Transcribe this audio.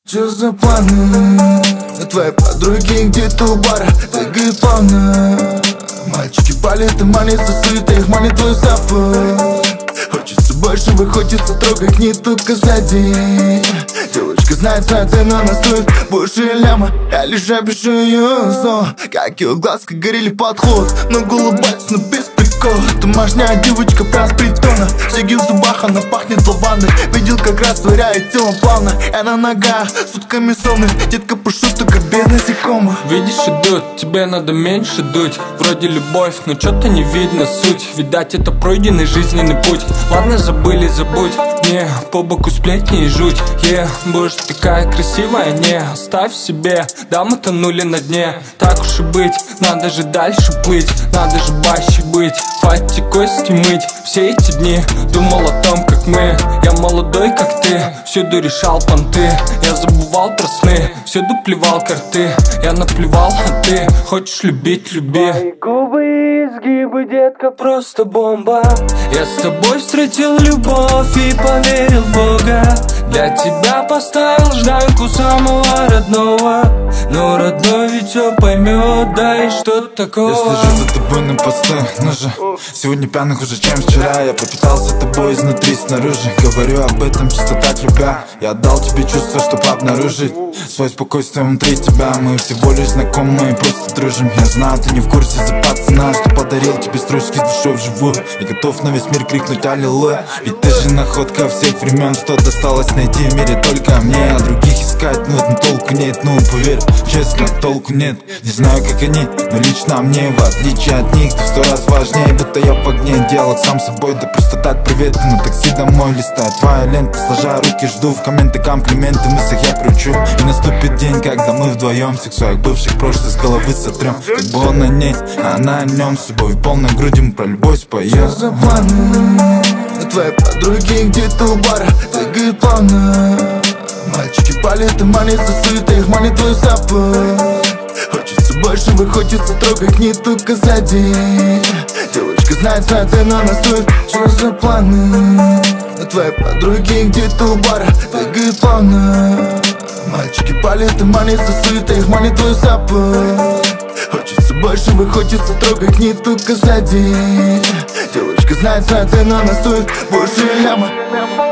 Чё за планы? Твои подруги где-то у бара двигают плавно. Мальчики палят и манятся суетой, их манит твой запах. Хочется больше, хочется трогать не только сзади. Девочка знает свою цену, она стоит больше ляма. Я лишь опишу ее снова, как ее глазки горели подход. Много улыбается, но без прикола. Домашняя девочка прям с притона. Шаги в зубах, она пахнет лавандой. Видел, как растворяет телом плавно. Я на ногах, сутками сонных. Детка пошутка, как без насекомых. Видишь, идут, тебе надо меньше дуть. Вроде любовь, но что-то не видно суть. Видать, это пройденный жизненный путь. Ладно, забыли, забудь. Не, по боку сплетни и жуть. Боже, такая красивая, не оставь себе. Да, мы тонули на дне. Так уж и быть, надо же дальше плыть. Надо же баще быть, хватит кости мыть. Все эти дни думал о том, как мы. Я молодой, как ты, всюду решал понты. Я забывал про сны, всюду плевал карты. Я наплевал, а ты хочешь любить, люби. Твои губы и изгибы, детка, просто бомба. Я с тобой встретил любовь и поверил в Бога. Для тебя поставил жданку самого родного. Но родной ведь все поймет, да и что такое. Я слежу за тобой на постах, но же сегодня пьяных уже, чем вчера. Я пропитался тобой изнутри, снаружи. Говорю об этом чисто так, любя. Я отдал тебе чувство, чтобы обнаружить свое спокойствие внутри тебя. Мы всего лишь знакомы, просто дружим. Я знаю, ты не в курсе за пацана, что подарил тебе строчки с душой вживую. Я готов на весь мир крикнуть аллилуйя. Ведь ты же находка всех времен, что досталось найти в мире только мне. А других искать, но толку нет, ну поверь, честно, толку нет. Не знаю, как они, но лично мне, в отличие от них, ты в 100 раз важнее. Будто я в огне, диалог сам собой, да просто так привет. Ты на такси домой листаю твоя лента, сложа руки, жду в комменты комплименты. В мыслях я кручу, и наступит день, когда мы вдвоем всех своих бывших прошлых с головы сотрем. Как бы он на ней, а она о нем, с любовью полной грудью мы про любовь споем. Что за планы? Твои подруги где-то у бара двигают плавно. Мальчики палят и манятся суетой, их манит твой запах. Хочется больше, хочется трогать не только сзади. Девочка знает свою цену, она стоит. Что за планы? Твои подруги где-то у бара двигают плавно. Мальчики палят и манятся суетой, их манит твой запах. Хочется больше, хочется трогать не только сзади. Девочка знает свою цену, она стоит больше ляма.